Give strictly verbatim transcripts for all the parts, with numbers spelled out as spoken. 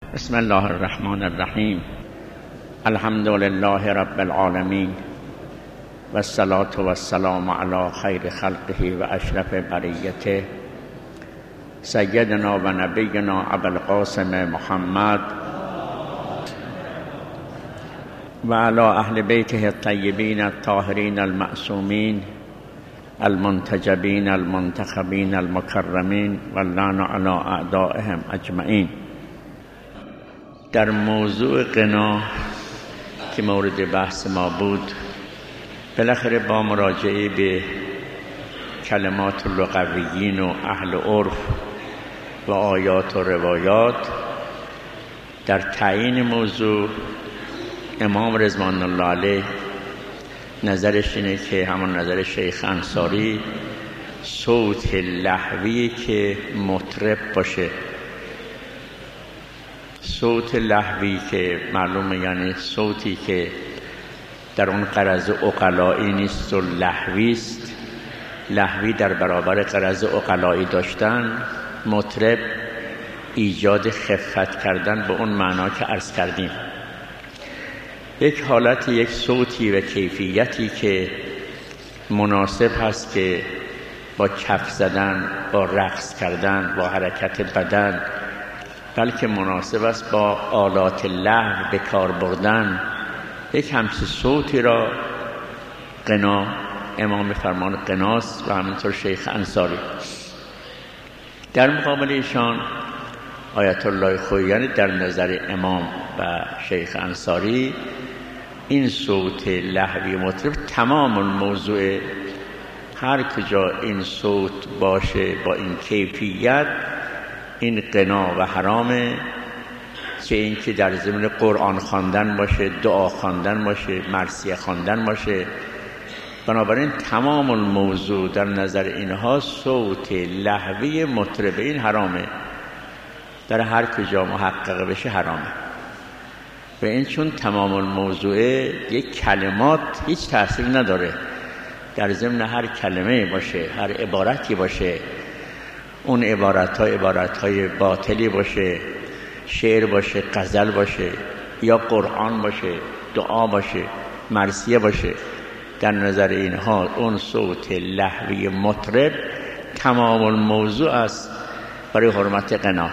بسم الله الرحمن الرحیم. الحمد لله رب العالمین و الصلاة و السلام علی خیر خلقه و اشرف بریته سیدنا و نبینا ابوالقاسم محمد و علی اهل بیته الطیبین الطاهرین المعصومین المنتجبین المنتخبین المکرمین واللعن علی اعدائهم اجمعین. در موضوع غنا که مورد بحث ما بود، بالاخره با مراجعه به کلمات لغویین و اهل عرف و آیات و روایات در تعیین موضوع، امام رضوان الله علیه نظرش اینه که همون نظر شیخ انصاری، صوت لهوی که مطرب باشه، صوت لهوی که معلومه یعنی صوتی که در اون غرض عقلایی نیست و لهوی است، لهوی در برابر غرض عقلایی داشتن، مطرب ایجاد خفت کردن به اون معنا که عرض کردیم، یک حالت، یک صوتی و کیفیتی که مناسب هست که با کف زدن، با رقص کردن، با حرکت بدن، بلکه مناسب است با آلات لهو به کار بردن، یک همچین صوتی را غنا امام فرمان غناست و همینطور شیخ انصاری. در مقابل ایشان آیت الله خویی، یعنی در نظر امام و شیخ انصاری، این صوت لهوی مطرب تمام الموضوع، هر کجا این صوت باشه با این کیفیت، این غنا و حرامه، چه این که در ضمن قرآن خواندن باشه، دعا خواندن باشه، مرثیه خواندن باشه. بنابراین تمام الموضوع در نظر اینها صوت لهوی مطرب این حرامه، در هر کجا محقق بشه حرامه. و این چون تمام الموضوع یک کلمات هیچ تأثیر نداره، در ضمن هر کلمه باشه، هر عبارتی باشه، اون عبارت ها عبارت های باطلی باشه، شعر باشه، غزل باشه، یا قرآن باشه، دعا باشه، مرثیه باشه، در نظر اینها اون صوت لهوی مطرب تمام الموضوع است برای حرمت غنا.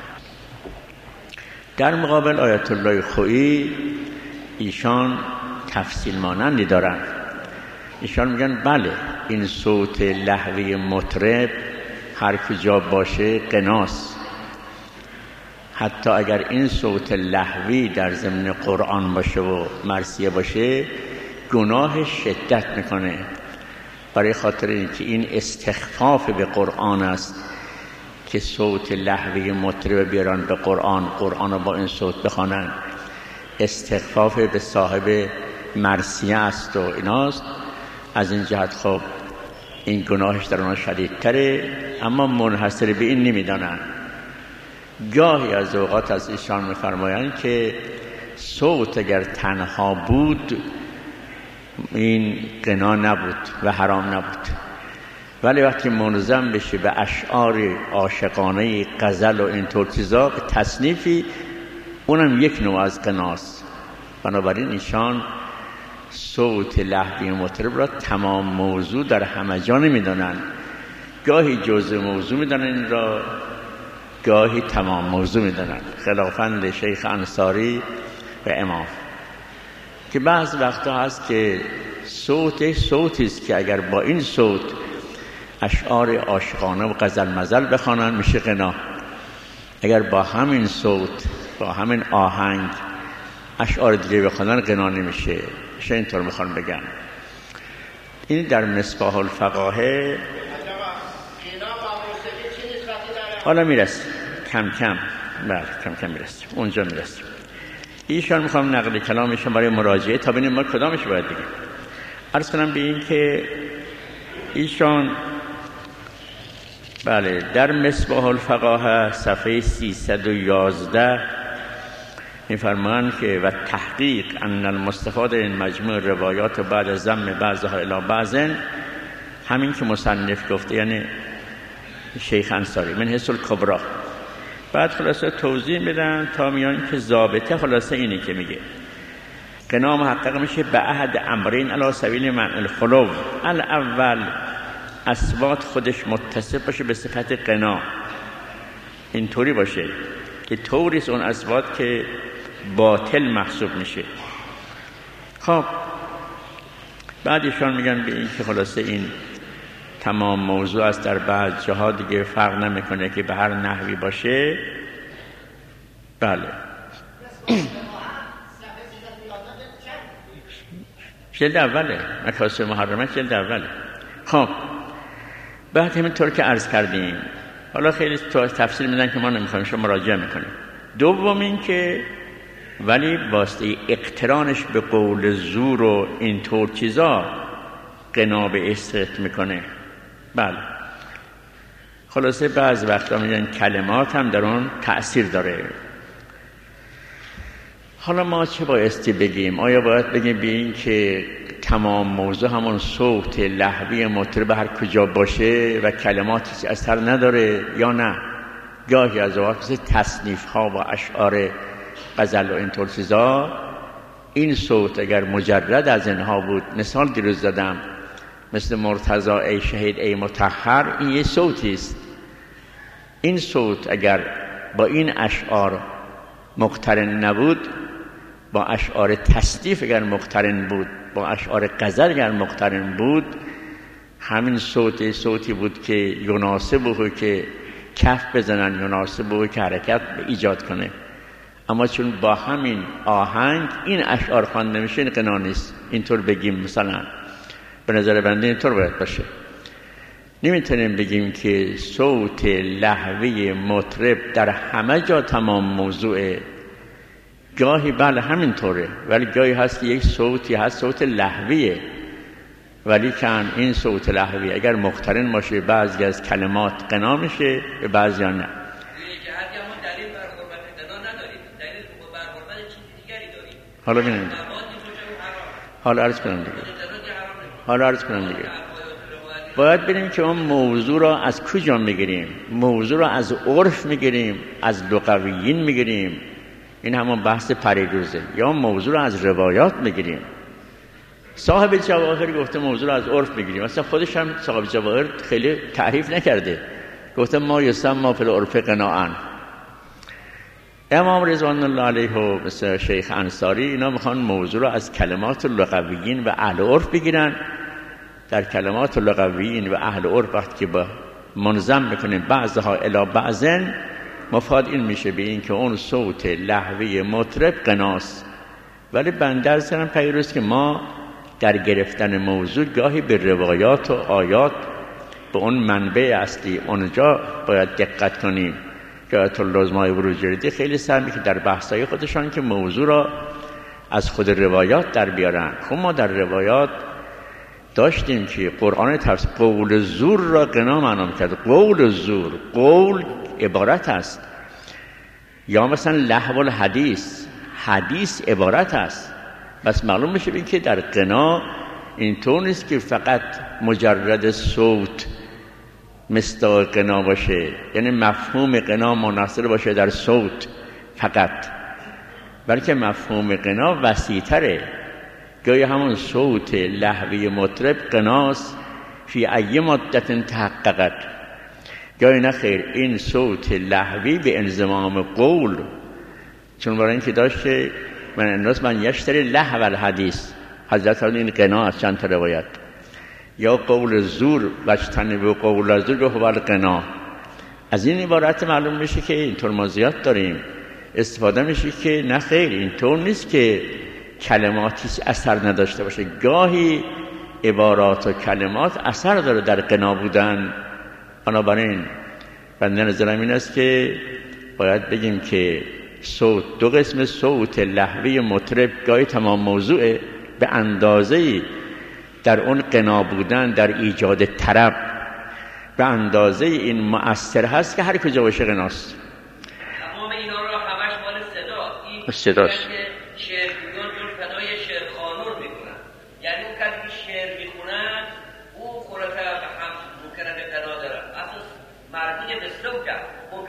در مقابل آیت الله خویی، ایشان تفصیل مانندی دارن. ایشان میگن بله، این صوت لهوی مطرب هر کجا باشه غناست، حتی اگر این صوت لهوی در ضمن قرآن باشه و مرثیه باشه، گناه شدت میکنه، برای خاطر اینکه این استخفاف به قرآن است که صوت لهوی مطرب بیارن به قرآن، قرآن رو با این صوت بخوانن، استخفاف به صاحب مرثیه است و ایناست. از این جهت خب این گناهش در اونها شدیدتره، اما منحصر به این نمیدانن. گاهی از اوقات از ایشان میفرمایند که صوت اگر تنها بود این غنا نبود و حرام نبود، ولی وقتی منظم بشه به اشعار عاشقانه، غزل و اینطور چیزا، به تصنیفی، اونم یک نوع از غناست. بنابراین ایشان صوت لهوی مطرب را تمام موضوع در همه جا نمیدانن، گاهی جزء موضوع میدانن این را، گاهی تمام موضوع میدانن، خلافاً شیخ انصاری و امام. که بعض وقتا هست که صوت صوتی است که اگر با این صوت اشعار عاشقانه و غزل مزل بخوانن میشه غنا، اگر با همین صوت، با همین آهنگ اشعار دیگه بخوانن غنا نمیشه. چه اینطور میخوان بگن. این در مصباح الفقاهه حالا میرسیم کم کم، بله کم کم میرسیم، اونجا میرسیم. ایشان میخوام نقل کلامشون برای مراجعه تا ببینیم ما کدامش باید بگیم. عرض کنم به این که ایشان بله در مصباح الفقاهه صفحه سیصد و یازده میفرمان که و تحقیق ان المستفاد این مجموع روایات بعد از ضم بعضها الی بعض، همین که مصنف گفته، یعنی شیخ انصاری، من حیث الکبری، بعد خلاصه توضیح میدن تا میان که ضابطه خلاصه اینه که میگه قنا محقق میشه به عهد امرین علی سبیل منع الخلو. الاول اصوات خودش متصف باشه به صفت قنا، اینطوری باشه که طوریست اون اصوات که باطل محسوب میشه. خب بعدشان میگن به این که خلاصه این تمام موضوع است، در بعض جاها دیگه فرق نمیکنه که به هر نحوی باشه. بله جلد اوله، مکاسب محرمه جلد اوله. خب بعد همینطور که عرض کردیم، حالا خیلی تفصیل میدن که ما نمیخوایم، شما مراجعه میکنیم. دوم این که ولی واسطه اقترانش به قول زور و اینطور چیزا قنا به استثبات میکنه. بله خلاصه بعض وقتا میگن کلمات هم در اون تأثیر داره. حالا ما چه بایستی بگیم؟ آیا باید بگیم به این که تمام موضوع همون صوت لحوی مطرب هر کجا باشه و کلمات اثر نداره یا نه؟ گاهی از اوقات مثل تصنیف ها و اشعار غزل و اینطور چیزا این صوت اگر مجرد از اینها بود، مثال دیروز دادم مثل مرتضی ای شهید ای مطهر، این یه صوتی است. این صوت اگر با این اشعار مقترن نبود، با اشعار تصنیف اگر مقترن بود، با اشعار غزل اگر مقترن بود، همین صوت صوتی بود که یناسب بود که کف بزنن، یناسب بود که حرکت ایجاد کنه. اما چون با همین آهنگ این اشعار خوانده میشه، این قنا نیست. اینطور بگیم مثلا به نظر بنده اینطور باید باشه. نمیتونیم بگیم که صوت لحوی مطرب در همه جا تمام موضوعه. گاهی بله همینطوره، ولی گاهی هست که یک صوتی هست صوت لحویه، ولی کن این صوت لحوی اگر مقترن باشه بعضی از کلمات قنا میشه به بعضی ها نه. حالا ببینید، حالا عرض کنم دیگه حالا عرض کنم دیگه باید ببینیم که ما موضوع را از کجا میگیریم. موضوع را از عرف میگیریم، از لغویین میگیریم، این همون بحث پریروزه، یا موضوع را از روایات میگیریم. صاحب جواهر گفته موضوع را از عرف میگیریم، مثلا خودش هم صاحب جواهر خیلی تعریف نکرده، گفته ما یسمى فی العرف قناعا. امام رضوان الله علیه و مثل شیخ انصاری اینا میخوان موضوع را از کلمات لغویین و اهل عرف بگیرن. در کلمات لغویین و اهل عرف وقتی که با منظم میکنیم بعضها الی بعضن، مفاد این میشه به این که اون صوت لحوی مطرب قناست. ولی بنده از سرم پیروز که ما در گرفتن موضوع گاهی به روایات و آیات به اون منبع اصلی اونجا باید دقت کنیم. که آیت الله ازمای بروجردی خیلی سعی میکنه در بحثای خودشان که موضوع را از خود روایات در بیارن. خب ما در روایات داشتیم که قرآن تفسیر قول زور را قنا معنا می‌کرد. قول زور، قول عبارت است، یا مثلا لهو الحدیث، حدیث عبارت است. بس معلوم میشه این که در قنا اینطور نیست که فقط مجرد صوت مصداق قنا باشه، یعنی مفهوم قنا منحصر باشه در صوت فقط، بلکه مفهوم قنا وسیع‌تره. گاهی همون صوت لحوی مطرب قناست فی ای مدت تحققت، گاهی نه خیر این صوت لحوی به انضمام قول، چون برای این که داشته من الناس من یشتری لهو الحدیث، حضرت این قنا از چند تا روایت، یا قول زور وجتنبوا قول الزور به هو القنا. از این عبارت معلوم میشه که اینطور ما زیاد داریم استفاده میشه که نه خیر اینطور نیست که کلماتی اثر نداشته باشه. گاهی عبارات و کلمات اثر داره در قنا بودن. بنابراین بنده نظرم این است که باید بگیم که صوت دو قسم، صوت لحوی مطرب گاهی تمام موضوعه به اندازه‌ای در اون قنا بودن در ایجاد طرب به اندازه این مؤثر هست که هر کجا باشه قناست. تمام اینا رو همش مال صداست. این صداست. شعر میگن جور فدای شعر خانور میکنن، یعنی اون کسی که شعر میخونن او قرآن هم ممکنه به قنا دارن، اصلا مربوط به صوت ممکنه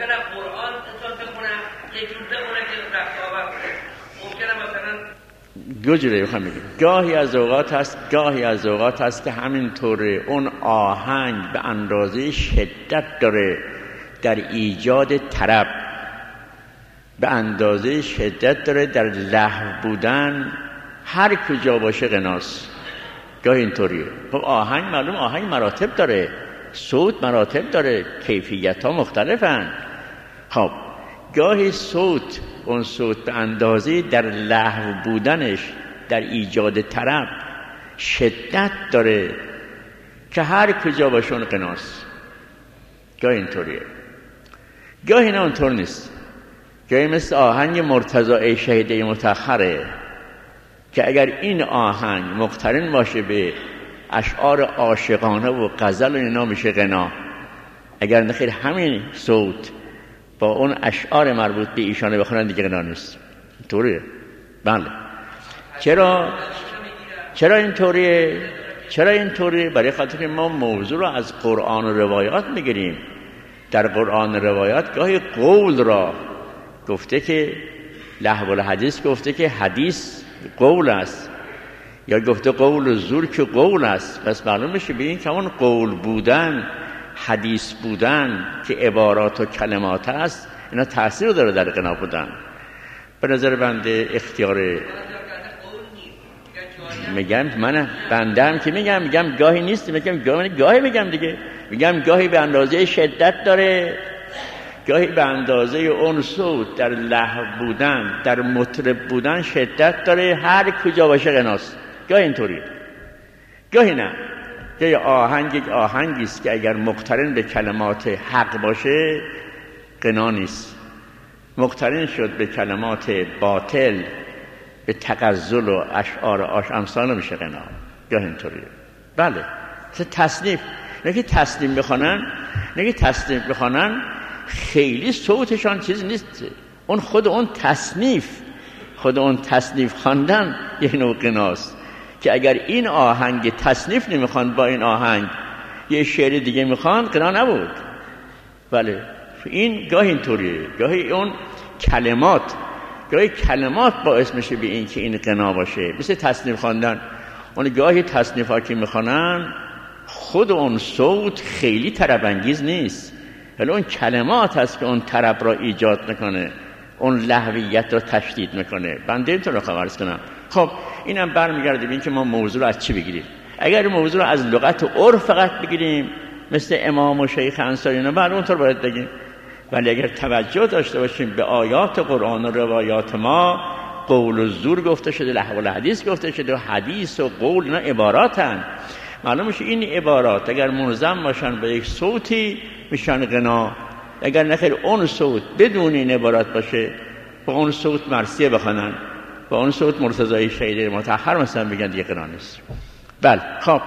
ممکنه قرآن انسان بخونه یک جور بخونه که رفت آور ممکنه مثلا دو جوره بخوام بگم. گاهی از اوقات هست گاهی از اوقات هست که همینطوره اون آهنگ به اندازه شدت داره در ایجاد طرب، به اندازه شدت داره در لهو بودن، هر کجا باشه غناست. گاهی اینطوریه. خب آهنگ معلوم آهنگ مراتب داره، صوت مراتب داره، کیفیت ها مختلفن. خب گاهی صوت اون صوت به اندازه در لهو بودنش در ایجاد طرب شدت داره که هر کجا باشه اون غناست. گاهی اینطوریه، گاهی نه اونطور نیست. گاهی مثل آهنگ مرتضی ای شهیده متأخره که اگر این آهنگ مقترن باشه به اشعار عاشقانه و غزل و اینا میشه غنا، اگر نخیر همین صوت با اون اشعار مربوط به ایشانه بخونن دیگه غنا نیست. اینطوریه. بله. چرا چرا اینطوریه؟ چرا اینطوریه؟ برای خاطر که ما موضوع رو از قرآن و روایات میگیریم. در قرآن و روایات گاهی قول را گفته که لهو الحدیث گفته که حدیث قول است، یا گفته قول زور که قول است. پس معلوم میشه به این که اون قول بودن، حدیث بودن که عبارات و کلمات است، اینا تأثیر داره در غنا بودن. به نظر بنده اختیار میگم من بنده هم که میگم میگم گاهی نیست، میگم گاهی گاهی میگم دیگه میگم گاهی به اندازه شدت داره، گاهی به اندازه اون صوت در لهو بودن، در مطرب بودن شدت داره، هر کجا باشه غناست. گاهی اینطوریه، گاهی نه. گاهی آهنگ یک آهنگی است که اگر مقترن به کلمات حق باشه غنا نیست، مقترن شد به کلمات باطل، به تغزل و اشعار آش امثال میشه غنا. گاهی اینطوریه. بله. تصنیف نگه تصنیف بخونن نگه تصنیف بخونن خیلی صوتشان چیز نیست. اون خود اون تصنیف خود اون تصنیف خواندن یه نوع غناست که اگر این آهنگ تصنیف نمیخوان با این آهنگ یه شعر دیگه میخوان غنا نبود. بله. این گاهی اینطوریه، گاهی اون کلمات گاهی کلمات باعث میشه به این که این غنا باشه، مثل تصنیف خواندن. اون گاهی تصنیف ها که میخوانن خود اون صوت خیلی طرب انگیز نیست، ولی اون کلمات هست که اون طرب را ایجاد میکنه، اون لهویت را تشدید میکنه. بنده اینطور رو خبرس کنم. خب اینم برمیگرده به این که ما موضوع رو از چی بگیریم. اگر موضوع رو از لغت و عرف فقط بگیریم مثل امام و شیخ انصاری اینا، بله اونطور باید بگیم. ولی اگر توجه داشته باشیم به آیات قرآن و روایات ما، قول و زور گفته شده، لهو الحدیث گفته شده، و حدیث و قول اینا عباراتن. معلوم میشه این عبارات اگر منظم باشن به یک صوتی میشن غنا، اگر نخیر اون صوت بدون این عبارات باشه، با اون صوت مرثیه بخونن، با اون صوت مرتضی شهیده مطهر مثلا بگن دیگه غنا نیست. بله. خب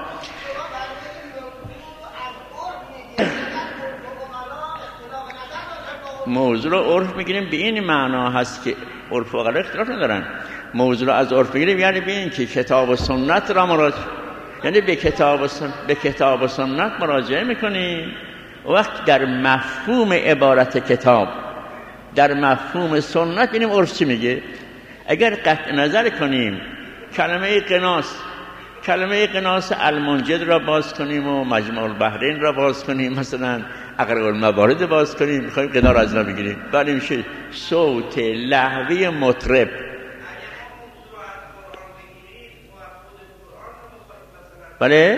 موضوع رو عرف میگیریم به این معنا هست که عرف و غیر اختلاف ندارن. موضوع رو از عرف بگیریم یعنی به این که کتاب و سنت را مراجعه، یعنی به کتاب و سنت به کتاب و سنت مراجعه میکنیم. وقت در مفهوم عبارت کتاب، در مفهوم سنت ببینیم عرف چی میگه. اگر قطع نظر کنیم کلمه قناس کلمه قناس المنجد را باز کنیم و مجمع البحرین را باز کنیم، مثلا اقرار الموارد باز کنیم، میخوایم قنا را از اینا بگیریم، بله میشه صوت لهوی مطرب. بله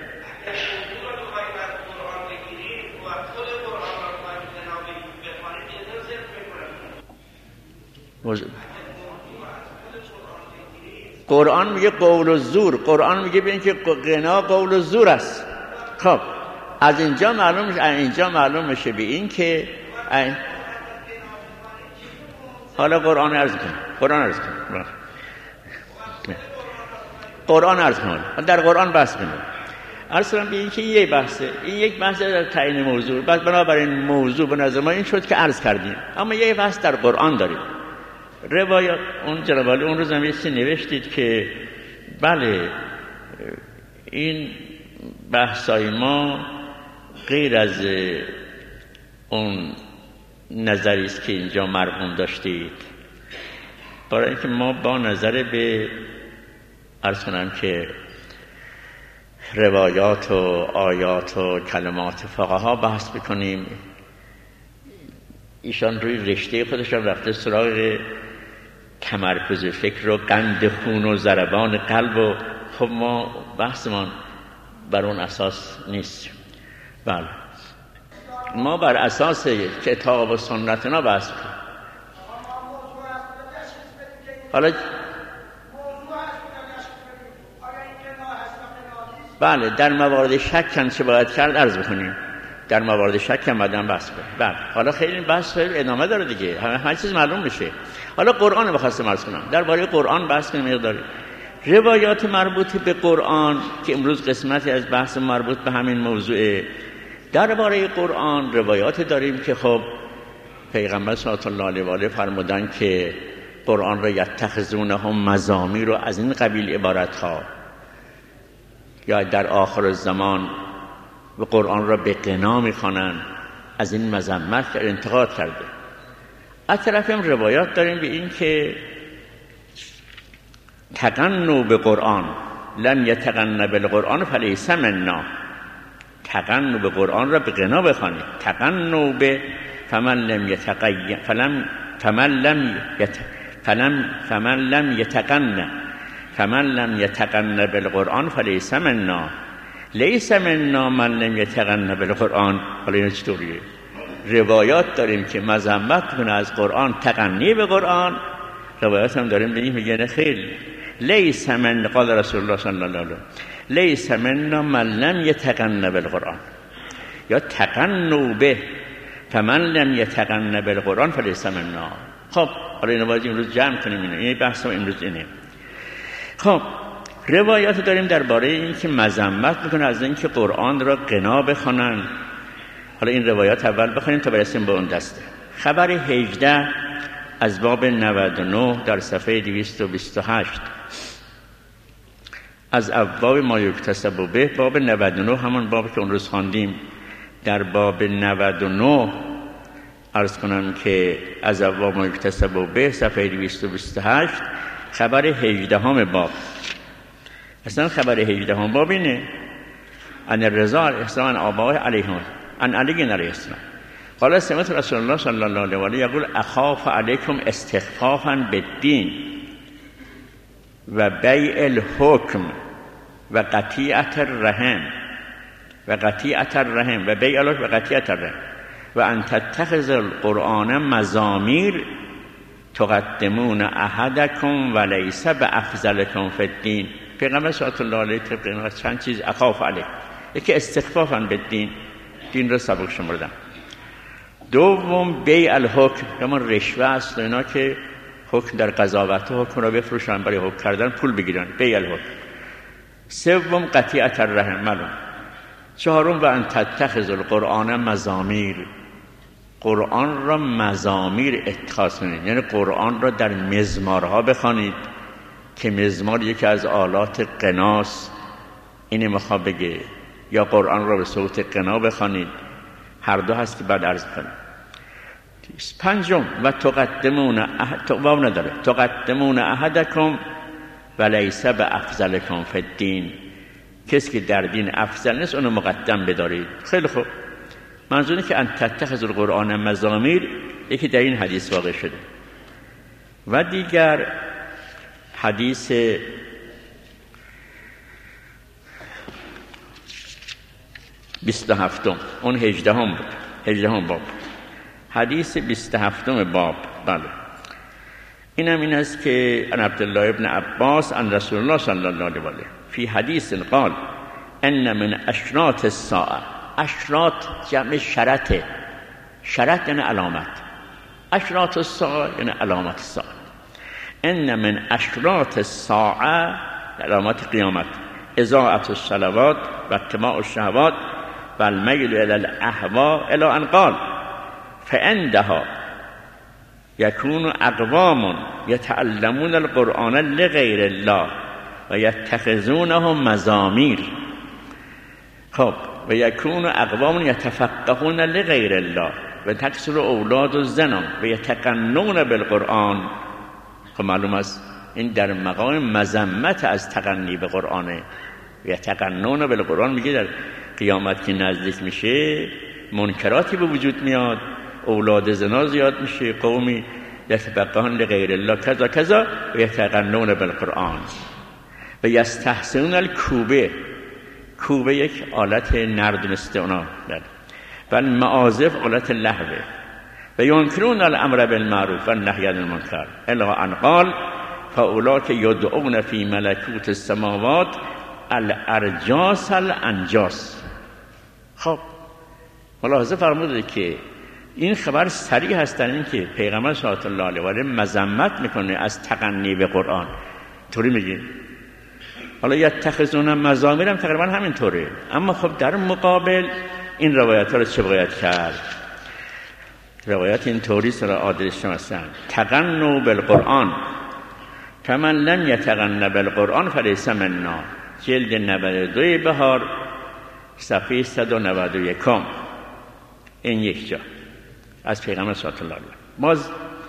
قرآن میگه قول و زور، قرآن میگه ببین که غنا قول و زور است. خب از اینجا معلوم میشه اینجا معلوم میشه به این که این... حالا قرآن عرض کن قرآن عرض کن قرآن عرض کن در قرآن بحث کنیم. عرض کنم به این که یه بحثه، این یک بحث در تعیین موضوع. بعد بنابراین موضوع به نظر ما این شد که عرض کردیم، اما یه بحث در قرآن داریم. روایات اون جنابالی اون روز هم یه چیزی نوشتید که بله این بحثای ما غیر از اون نظری است که اینجا مرحوم داشتید، برای اینکه ما با نظر به عرض کنم که روایات و آیات و کلمات فقها بحث بکنیم، ایشان روی رشته خودشان رفته سراغ تمرکز فکر و قند خون و ضربان قلب و خب ما بحثمان بر اون اساس نیست. بله ما بر اساس کتاب و سنتنا بحث کنیم. حالا بله در موارد شک هم چه باید کرد عرض بکنیم، در موارد شک هم بعداً بحث کنیم. بله حالا خیلی بحث ادامه داره دیگه، همه هر چیز معلوم میشه. حالا قرآن رو بخواستم عرض کنم، درباره قرآن بحث کنیم. مقداری روایات مربوط به قرآن که امروز قسمتی از بحث مربوط به همین موضوع، درباره قرآن روایات داریم که خب پیغمبر صلی الله علیه و آله فرمودن که قرآن را یتخذونه مزامیر و از این قبیل عبارت ها، یا در آخر الزمان و قرآن را به غنا می‌خوانند، از این مذمت که انتقاد کرده. از طرف هم روایات داریم به این که تغنوا به قرآن لم یتغن بالقرآن فلیس منا، تغنوا به قرآن را به غنا بخوانید. تغنوا به فمن لم یتقین فلم فمن لم یت فلم فمن لم یتقن فمن لم یتقن بالقرآن فلیس منا، لیس منا من لم یتقن بالقرآن. حالا این چطوریه؟ روایات داریم که مذمت کنه از قرآن، تقنی به قرآن. روایات هم داریم به این میگه خیلی لیس من، قال رسول الله صلی الله علیه و لیس منا من لم یتقن بالقرآن، یا تقنوا به فمن لم یتقن بالقرآن فلیس منا. خب حالا اینو باید امروز جمع کنیم، اینو این بحث امروز اینه. خب روایات داریم درباره این که مذمت میکنه از این که قرآن را غنا بخوانند. حالا این روایات اول بخونیم تا برسیم به اون دسته. خبر هجده از باب نود و نه در صفحه دویست و بیست و هشت از ابواب ما یکتسب به، باب نود و نه همون بابی که اون روز خواندیم. در باب نود و نه عرض کنم که از ابواب ما یکتسب به صفحه دویست و بیست و هشت خبر هجده هم باب. اصلا خبر هجده هم باب اینه ان الرضا احسان آبای علیهم ان علی علیه السلام قال سمعت رسول الله صلی الله علیه و آله یقول اخاف علیکم استخفافا بالدین و بیع الحکم و قطیعت الرحم و قطیعت الرحم و بیع الحکم و قطیعت الرحم و ان تتخذ القرآن مزامیر تقدمون احدکم و لیس بافضلکم فی الدین. پیغمبر صلی الله علیه و آله چند چیز اخاف علیکم، یکی استخفافا بالدین، دین را سبک شمردن. دوم بیع الحکم، همون رشوه است، اینا که حکم در قضاوت حکم را بفروشن برای حکم کردن پول بگیرن، بیع الحکم. سوم قطیعت الرحم معلوم. چهارم و ان تتخذ القرآن مزامیر، قرآن را مزامیر اتخاذ کنید، یعنی قرآن را در مزمارها بخوانید که مزمار یکی از آلات غناست، اینه میخواد بگه، یا قرآن را به صوت غنا بخوانید، هر دو هست که بعد عرض کنیم. پنجم و تقدمون احد واو نداره تقدمون احدکم و لیس بافضلکم فی الدین، کسی که در دین افضل نیست اونو مقدم بدارید. خیلی خوب، منظوره که ان تتخذ القرآن مزامیر یکی در این حدیث واقع شده. و دیگر حدیث بیست و هفتم، اون هجده هم بود، هجده هم باب، حدیث بیست و هفتم باب. بله این هم این است که ان عبدالله ابن عباس ان رسول الله صلی الله علیه و آله فی حدیث قال ان من اشراط الساعه، اشراط جمع شرطه، شرط یعنی علامت، اشراط الساعه یعنی علامت الساعه. ان من اشراط الساعه علامات قیامت اضاعت الصلوات و اتباع الشهوات و المیل الی الاهوا الی ان قال فعندها یکون اقوام یتعلمون القرآن لغیر الله و یتخذونه مزامیر. خب و یکون اقوام یتفقهون لغیر الله و تکثر اولاد و زنا و یتقنون بالقرآن. خب معلوم است این در مقام مذمت از تقنی به قرآنه. و یتقنون بالقرآن میگه در قیامت که نزدیک میشه منکراتی به وجود میاد، اولاد زنا زیاد میشه، قومی یتفقهون لغیر الله کذا کذا و یتقنون بالقرآن. و یستحسنون الکوبه، کوبه یک آلت نردونسته اونا و المعازف آلت لهوه. و ینکرون الامر بالمعروف و النهی عن المنکر الا ان قال فاولاک یدعون فی ملکوت السماوات الارجاس الانجاس. خب ملاحظه فرموده که این خبر صریح هست در این که پیغمبر صلی الله علیه و آله مذمت میکنه از تقنی به قرآن. طوری میگه. حالا یتخذون مزامیر هم تقریبا همینطوره، اما خب در مقابل این روایت ها رو چه باید کرد؟ روایت این طوری سر عادلش هستن: تقنوا بالقرآن فمن لم یتقن بالقرآن فلیس منا. جلد نود و دو بهار صفحه صد و نود و یک. این یک جا از پیغمبر صلی الله علیه و آله. باز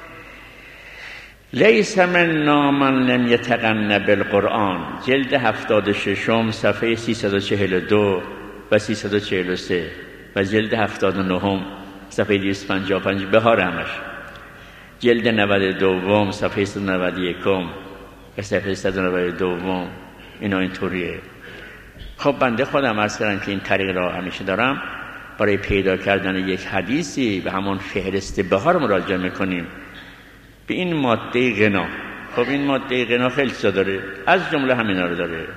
لیس منا من لم یتقن بالقرآن، جلد هفتاد و شش صفحه سیصد و چهل و دو و سیصد و چهل و سه و جلد هفتاد و نه صفحه دویست و پنجاه و پنج بهار همش، جلد نود و دو صفحه صد و نود و یک و صفحه صد و نود و دو. اینا اینطوریه. خب بنده خودم عرض کردم که این طریق را همیشه دارم برای پیدا کردن یک حدیثی به همون فهرست بهار مراجعه میکنیم به این ماده غنا. خب این ماده غنا خیلی چیزا داره، از جمله همینا رو داره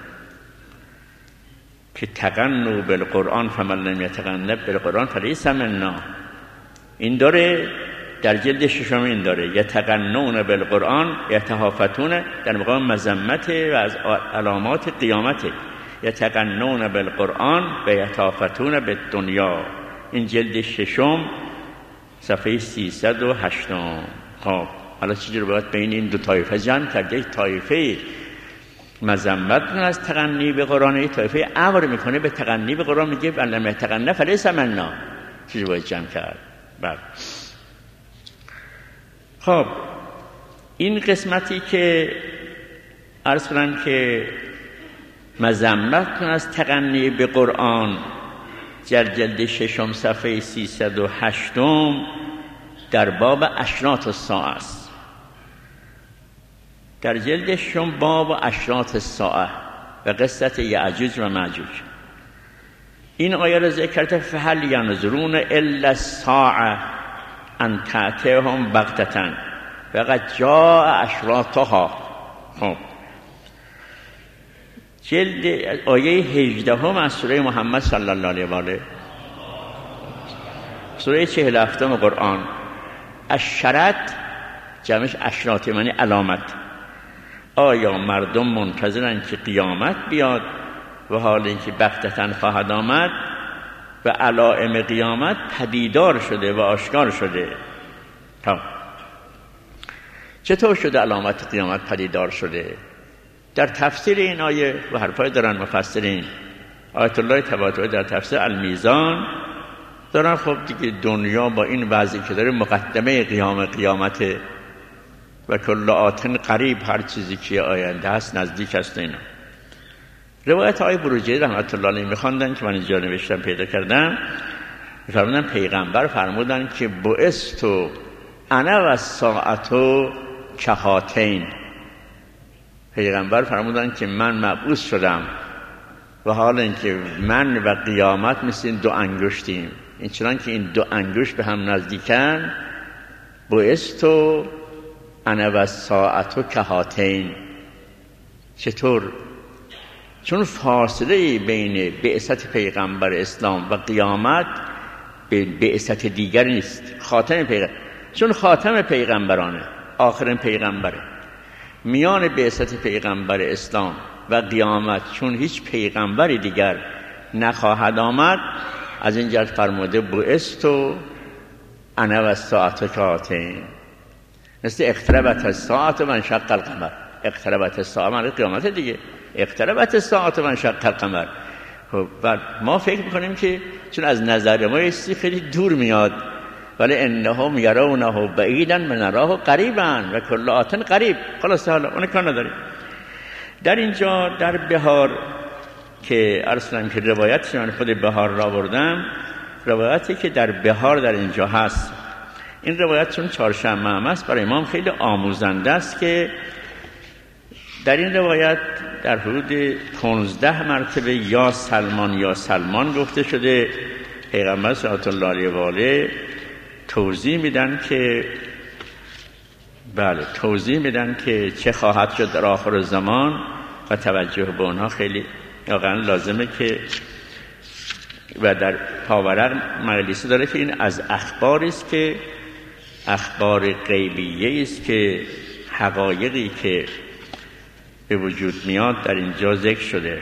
که تقنوا بالقرآن فمن لم یتقن بالقرآن فلیس منا. این داره در جلد ششم، این داره یتقنون بالقرآن یتهافتون در مقام مذمت و از علامات قیامت. یتقنون بالقرآن و یتهافتون بالدنیا. این جلد ششم صفحه سیصد و هشت. خب حالا چجوری باید بین این دو طایفه جمع کرد؟ یک طایفه مذمت از تقنی به قرآن، یک طایفه امر میکنه به تقنی به قرآن، میگه لم یتقن فلیس منا. چجوری باید جمع کرد؟ بله. خب این قسمتی که عرض کنم که مذمت از تقنی به قرآن در جلد ششم صفحه سیصد و هشت در باب اشراط الساعه است. در جلد ششم باب اشراط الساعه و قصه یعجوج و معجوج. این آیه را ذکر کرده فهل ینظرون الا الساعه ان تأتیهم بغتة فقد جاء اشراطها. خب جلد آیه هجده از سوره محمد صلی الله علیه و آله، سوره چهل و هفتم قرآن. اشرط جمعش اشراط یعنی علامت. آیا مردم منتظرن که قیامت بیاد و حال اینکه بغتة خواهد آمد و علائم قیامت پدیدار شده و آشکار شده؟ تا چطور شده علامت قیامت پدیدار شده؟ در تفسیر این آیه و حرفای دارن مفسرین، آیت الله طباطبایی در تفسیر المیزان دارن خب دیگه دنیا با این وضعی که داره مقدمه قیام قیامته و کل آتن قریب، هر چیزی که آینده هست نزدیک است. اینا روایت آیه بروجردی رحمت الله علیه میخواندن که من اینجا نوشتم پیدا کردم. فرمودن پیغمبر فرمودن که بعثت انا و الساعة کهاتین. پیغمبر فرمودن که من مبعوث شدم و حال اینکه من و قیامت مثل این دو انگشتیم. این چنان که این دو انگشت به هم نزدیکن، بعثت انا و الساعة کهاتین. چطور؟ چون فاصله بین بعثت پیغمبر اسلام و قیامت به بعثت دیگر نیست. خاتم پیغمبر، چون خاتم پیغمبرانه، آخرین پیغمبره. میان بعثت پیغمبر اسلام و قیامت چون هیچ پیغمبری دیگر نخواهد آمد، از این جهت فرموده بعثت انا و الساعة کهاتین. مثل اقتربت الساعة و انشق القمر. اقتربت الساعة معنی قیامت دیگه. اقتربت الساعة و انشق القمر. و ما فکر میکنیم که چون از نظر ما ایستی خیلی دور میاد ولی انهم یرونه بعیدا و نراه قریبا و کل آت قریب. خلاص حالا اون کار نداریم. در اینجا در بهار که ارسلم که روایتش من خود بهار را بردم، روایتی که در بهار در اینجا هست، این روایت چون چهارشنبه هم است برای امام خیلی آموزنده است که در این روایت در حدود پانزده مرتبه یا سلمان یا سلمان گفته شده. پیغمبر صلی الله علیه و آله توضیح میدن که بله توضیح میدن که چه خواهد شد در آخر زمان و توجه به اونها خیلی واقعا لازمه که و در پاورق مجلسی داره که این از اخباری است که اخبار غیبیه است که حقایقی که به وجود میاد در اینجا ذکر شده.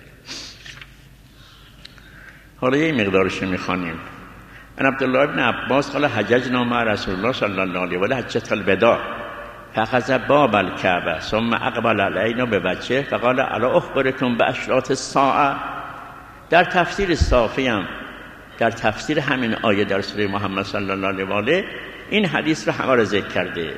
حالا یه مقدارش میخوانیم. ان عبدالله ابن عباس قال حججنا مع رسول الله صلی الله علیه و آله حجة الوداع فاخذ باب الكعبه ثم اقبل علینا بوجهه فقال الا اخبركم باشراط الساعه. در تفسیر صافی هم در تفسیر همین آیه در سوره محمد صلی الله علیه و آله این حدیث رو همه رو ذکر کرده.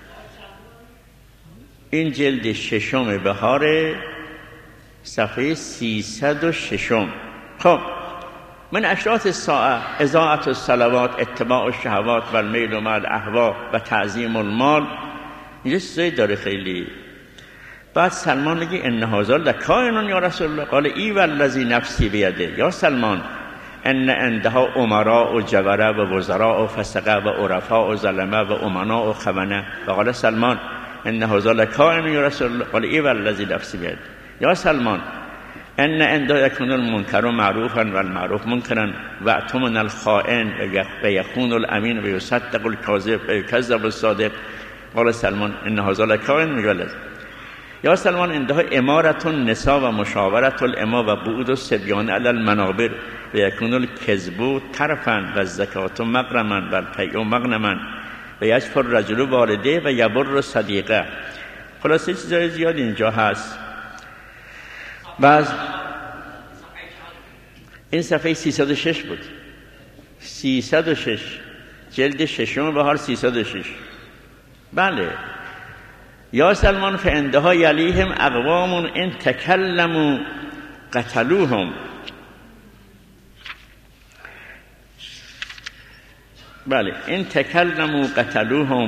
این جلد ششم بهار صفحه سیصد و شش. خب من اشراط الساعه اضاعت الصلوات اتباع الشهوات و المیل مع الاهوا و تعظیم المال. اینجا چیزایی داره خیلی. بعد سلمان میگه ان هذا لکائن یا رسول الله قال ای والذی نفسی بیده. یا سلمان ان عندها امراء و جبره و وزراء و فسقه و عرفاء و ظلمه و امناء و خونه. و قال سلمان ان هذا لکائن یا رسول الله قال ای والذی نفسی بیده. یا سلمان ان عنده یکون المنکر معروفا و المعروف منکرا و اتمن الخائن و یخون الامین و یصدق الکاذب و یکذب الصادق. قال سلمان ان هذا لکائن میگه. یا سلمان عنده امارت النساء و مشاورت الاماء و بعود الصبیان علی المنابر و یکون الکذب طرفا و الزکات مغرما و الفیء مغنما و یشفر الرجل والده و یبر صدیقه. خلاصه چیزای زیاد اینجا هست. بعض این صفحه سیصد و شش بود. سیصد و شش جلد ششم بهار سیصد و شش. بله. یا سلمان فعندها یلیهم اقوام ان تکلموا قتلوهم. بله ان تکلموا قتلوهم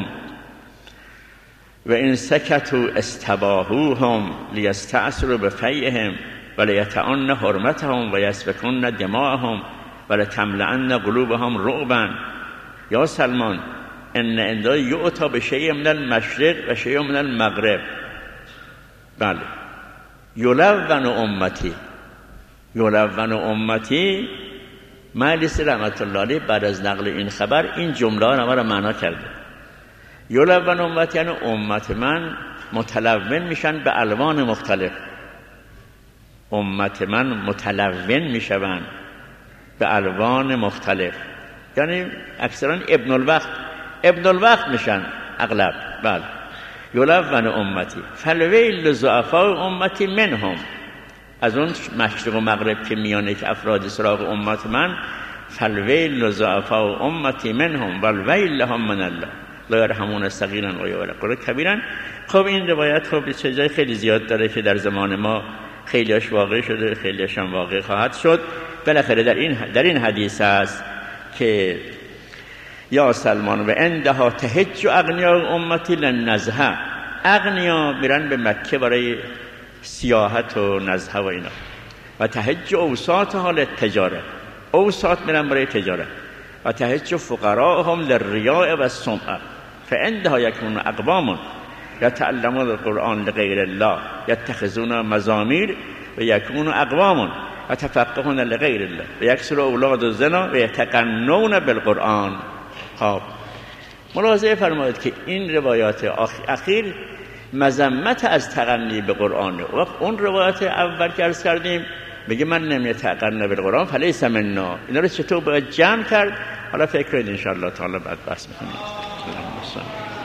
و ان سکتوا استباحوهم لیستأثروا بفیئهم و لیطعنن حرمتهم و یسفکن دماءهم و لتملأن قلوبهم رعبا. یا سلمان ان عنده یؤتی بشیء من المشرق و شیء من المغرب. بله. یلون امتی یلون امتی. مجلس رحمت الله علیه بعد از نقل این خبر این جمله را را معنا کرده. یلون امتی یعنی امت من متلون میشن به الوان مختلف. امت من متلون میشن به الوان مختلف، یعنی اکثرا ابن الوقت ابن الوقت میشن اغلب. بله. یلون امتی فالویل لضعفاء امتی منهم. از اون مشرق و مغرب که میانه که افراد سراغ امت من، فالویل لضعفاء امتی منهم والویل لهم من الله لا یرحمون صغیرا و یرحمون کبیرا. خب این روایت خب چیزای خیلی زیاد داره که در زمان ما خیلیش واقع شده، خیلیش هم واقع خواهد شد. بالاخره در این در این حدیث است که یا سلمان و عندها تهج اغنیا امتی للنزهه. اغنیا میرن به مکه برای سیاحت و نزهه و اینا. و تهج اوساطها للتجاره. اوساط میرن برای تجارت. و تهج فقراءهم للریاء و السمعه. فعندها یکون اقوام یتعلمون القرآن لغیر الله یتخذون مزامیر و یکون اقوام و تفقهون لغیر الله و یکسر اولاد الزنا و یتقنون بالقرآن. خب ملاحظه فرمایید که این روایات اخیر مذمت از تقنی به قرآن. وقت اون روایات اول که عرض کردیم بگه من نمیتقن بالقرآن فلیس منا. اینا رو چطور باید جمع کرد؟ حالا فکر کنید ان شاء الله تعالی بعد بحث می‌کنیم.